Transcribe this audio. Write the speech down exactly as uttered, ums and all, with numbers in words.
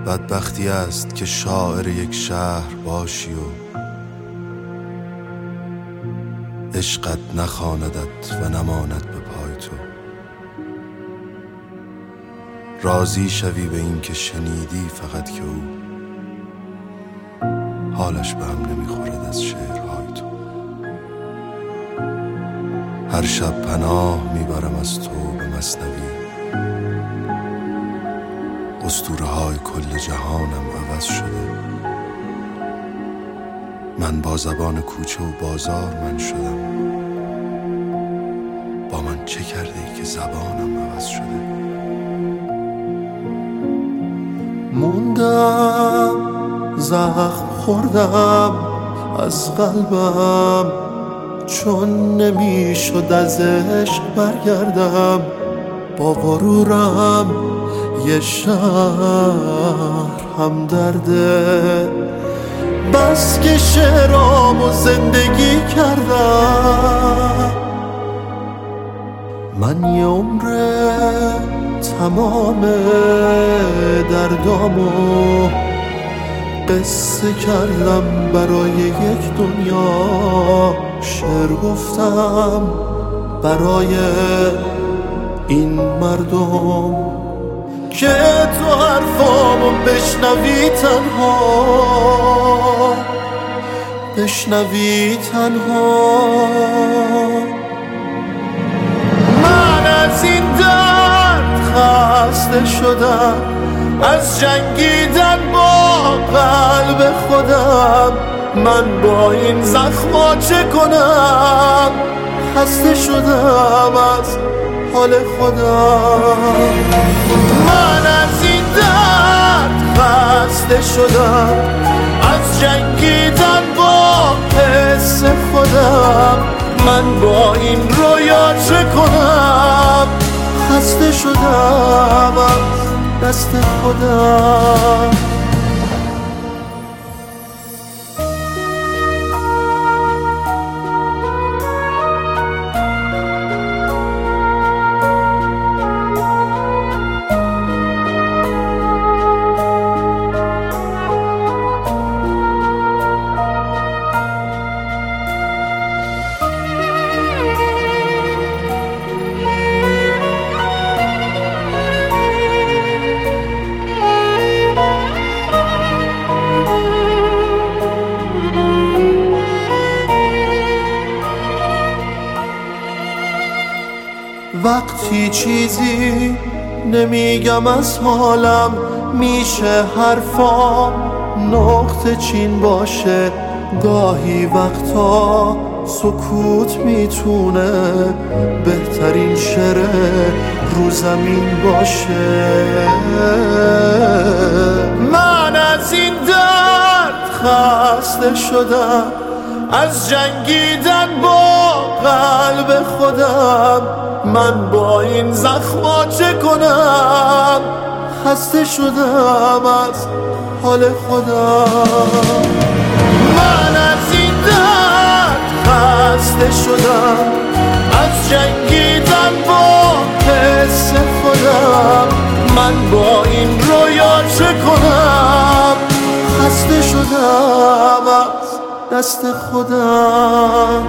بدبختی است که شاعر یک شهر باشی و عشقت نخواندت و نماند به پای تو. راضی شوی به این که شنیدی فقط که او حالش به هم نمیخورد از شعرهای تو. هر شب پناه میبرم از تو به مثنوی، اسطوره های کل جهانم عوض شده. من با زبان کوچه و بازار من شدم، با من چه کرده ای که زبانم عوض شده. موندم زخم خوردم از قلبم، چون نمیشد از عشق برگردم. با غرورم یه شهر هم درده، بس که شعرامو زندگی کردم. من یه عمره تمام دردامو قصه کردم برای یک دنیا. شعر گفتم برای این مردم که تو حرفامو بشنوی تنها، بشنوی تنها. من از این درد خسته شدم، از جنگیدن با قلب خودم. من با این زخما چه کنم؟ خسته شدم از حال خودم. من از این درد خسته شدم، از جنگیدن با حس خودم. من با این رویا چه کنم؟ خسته شدم از دست خودم. وقتی چیزی نمیگم از حالم، میشه حرفام نقطه چین باشه. گاهی وقتا سکوت میتونه بهترین شعر رو زمین باشه. من از این درد خسته شدم، از جنگیدن با قلب خودم. من با این زخما چه کنم؟ خسته شدم از حال خودم. من از این درد خسته شدم، از جنگیدن با حس خودم. من با این رویا چه کنم؟ خسته شدم از دست خودم.